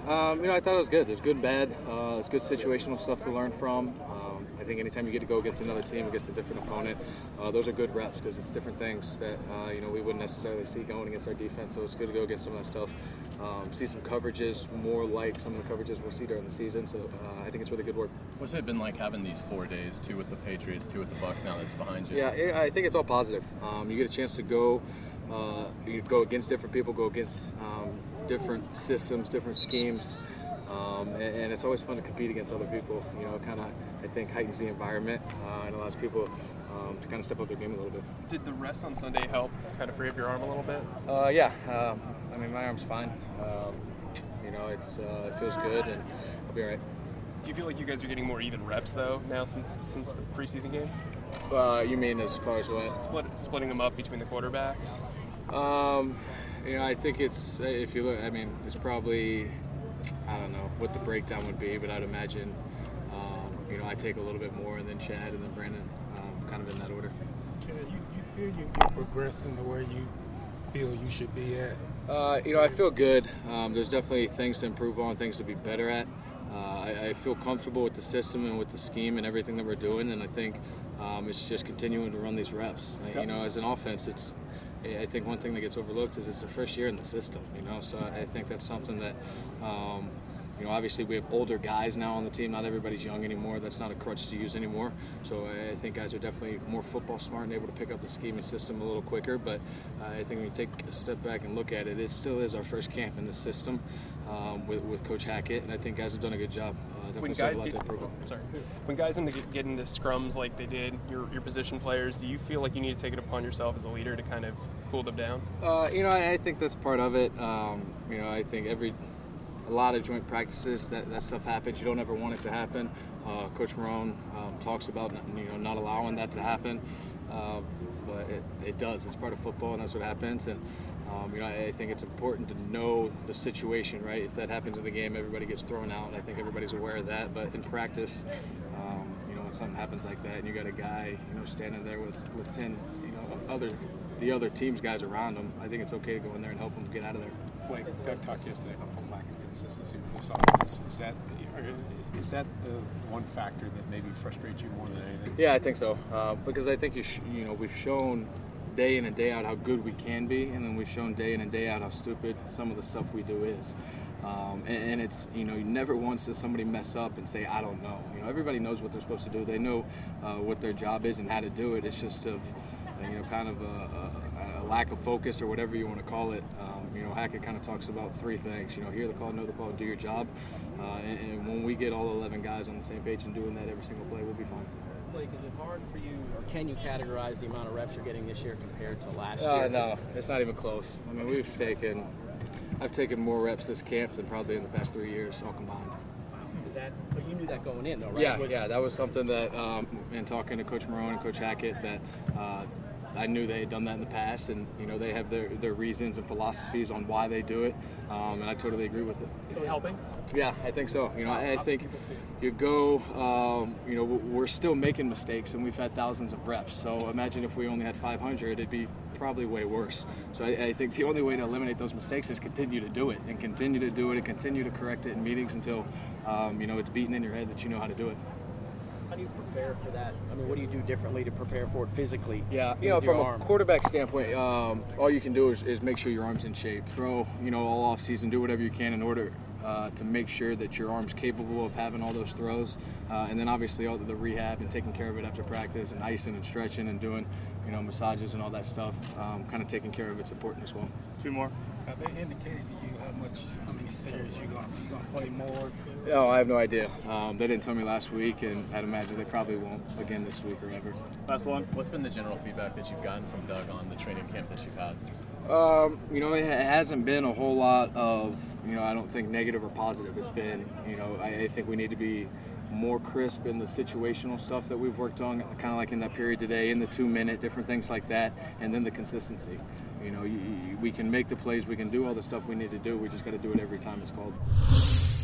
I thought it was good. There's good and bad. It's good situational stuff to learn from. I think anytime you get to go against another team, against a different opponent, those are good reps because it's different things that we wouldn't necessarily see going against our defense. So it's good to go against some of that stuff. See some coverages more like some of the coverages we'll see during the season. So I think it's really good work. What's it been like having these 4 days, 2 with the Patriots, 2 with the Bucs now that's behind you? Yeah, I think it's all positive. You get a chance to go against different people, go against different systems, different schemes. And it's always fun to compete against other people. It kind of, I think, heightens the environment and allows people to kind of step up their game a little bit. Did the rest on Sunday help kind of free up your arm a little bit? Yeah. My arm's fine. It feels good, and I'll be all right. Do you feel like you guys are getting more even reps, though, now since the preseason game? You mean as far as what? Splitting them up between the quarterbacks? I think it's, if you look, it's probably, I don't know what the breakdown would be, but I'd imagine, I take a little bit more, and then Chad, and then Brandon, kind of in that order. You feel you're progressing to where you feel you should be at? I feel good. There's definitely things to improve on, things to be better at. I feel comfortable with the system and with the scheme and everything that we're doing, and I think it's just continuing to run these reps. As an offense, I think one thing that gets overlooked is it's the first year in the system, so I think that's something that, obviously we have older guys now on the team. Not everybody's young anymore. That's not a crutch to use anymore. So I think guys are definitely more football smart and able to pick up the scheme and system a little quicker. But I think when you take a step back and look at it, it still is our first camp in this system with Coach Hackett, and I think guys have done a good job. When guys get into scrums like they did, your position players, do you feel like you need to take it upon yourself as a leader to kind of cool them down? I think that's part of it. I think a lot of joint practices that stuff happens. You don't ever want it to happen. Coach Marone talks about not allowing that to happen, but it does. It's part of football, and that's what happens. And I think it's important to know the situation, right? If that happens in the game, everybody gets thrown out, and I think everybody's aware of that. But in practice, when something happens like that, and you got a guy, standing there with 10, the other team's guys around him, I think it's okay to go in there and help them get out of there. Blake, Doug talked yesterday about the lack of consistency with this offense. Is that the one factor that maybe frustrates you more than anything? Yeah, I think so. Because I think we've shown day in and day out how good we can be, and then we've shown day in and day out how stupid some of the stuff we do is. And it's, never once does somebody mess up and say, I don't know. Everybody knows what they're supposed to do. They know what their job is and how to do it. It's just kind of a lack of focus or whatever you want to call it. Hackett kind of talks about 3 things. Hear the call, know the call, do your job. And when we get all 11 guys on the same page and doing that every single play, we'll be fine. Blake, is it hard for you, or can you categorize the amount of reps you're getting this year compared to last year? No, it's not even close. I've taken more reps this camp than probably in the past 3 years, all combined. But you knew that going in, though, right? Yeah, that was something that, in talking to Coach Marone and Coach Hackett, that I knew they had done that in the past, and they have their reasons and philosophies on why they do it, and I totally agree with it. So helping? Yeah, I think so. I think you go, we're still making mistakes, and we've had thousands of reps. So imagine if we only had 500, it'd be probably way worse. So I think the only way to eliminate those mistakes is continue to do it, and continue to do it, and continue to correct it in meetings until, it's beaten in your head that you know how to do it. How do you prepare for that? What do you do differently to prepare for it physically? Yeah, from a quarterback standpoint, all you can do is make sure your arm's in shape. Throw, all off season, do whatever you can in order to make sure that your arm's capable of having all those throws. And then obviously all the rehab and taking care of it after practice and icing and stretching and doing, massages and all that stuff. Kind of taking care of it's important as well. 2 more. Have they indicated to you how many series you're going to play more? No, I have no idea. They didn't tell me last week, and I'd imagine they probably won't again this week or ever. Last one. What's been the general feedback that you've gotten from Doug on the training camp that you've had? It hasn't been a whole lot of, I don't think negative or positive. It's been, I think we need to be more crisp in the situational stuff that we've worked on, kind of like in that period today, in the 2-minute, different things like that, and then the consistency. We can make the plays, we can do all the stuff we need to do, we just got to do it every time it's called.